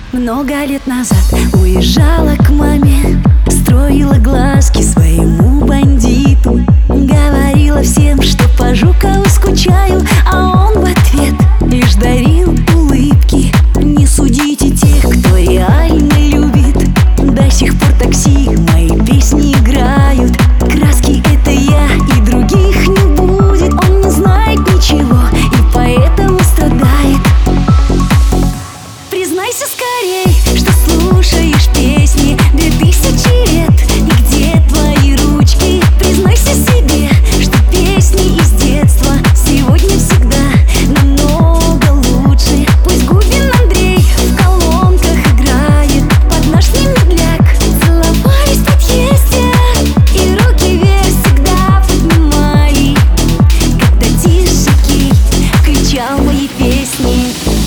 Много лет назад уезжала к маме, строила глазки своему бандиту, говорила всем, что по Жукову скучаю, а он в ответ лишь дарил улыбки. Не судите тех, кто реально любит, до сих пор такси мои песни играют. Краски — это я, и других не будет. Он не знает ничего и поэтому страдает. Признайся скорей, что слушаешь песни 2000 лет, и где твои ручки? Признайся себе, что песни из детства сегодня всегда намного лучше. Пусть Губин Андрей в колонках играет под наш медляк. Целовались в подъезде и руки вверх всегда поднимали, когда Тишакей кричал мои песни.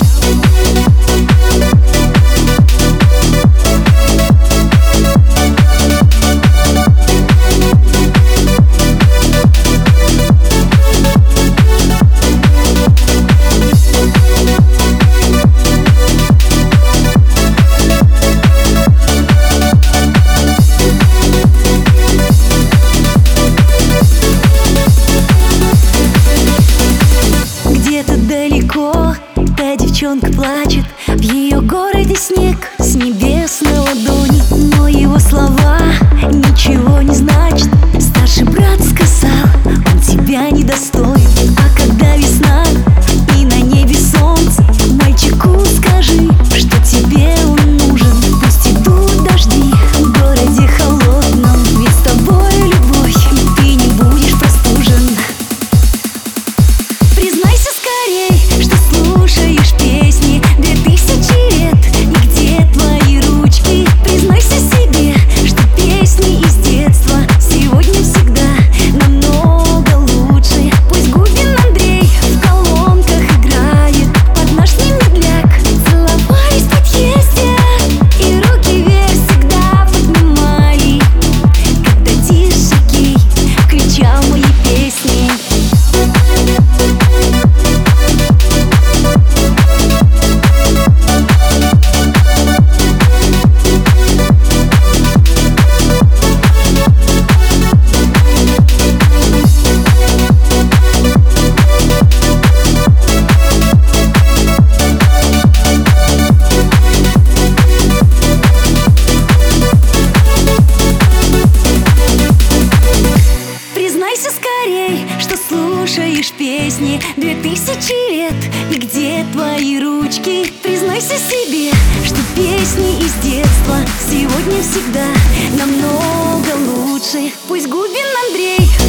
Где-то далеко та девчонка плачет, в ее городе снег с небес на ладони, но его слова ничего не значат. Старший брат сказал, он тебя недостоин. А когда весна и на небе солнце, мальчику скажи, что тебе он нужен. Пусть идут дожди в городе холодном, ведь с тобой любовь, и ты не будешь простужен. Признайся скорей, что слушаешь песни 2000 лет, и где твои ручки? Признайся себе, что песни из детства сегодня всегда намного лучше. Пусть Губин Андрей в колонках играет под наш медляк. Целовались в подъезде и руки вверх всегда поднимали, когда Тишакей кричал мои песни. Признайся скорей, что слушаешь песни 2000 лет, и где твои ручки? Признайся себе, что песни из детства сегодня всегда намного лучше. Пусть Губин Андрей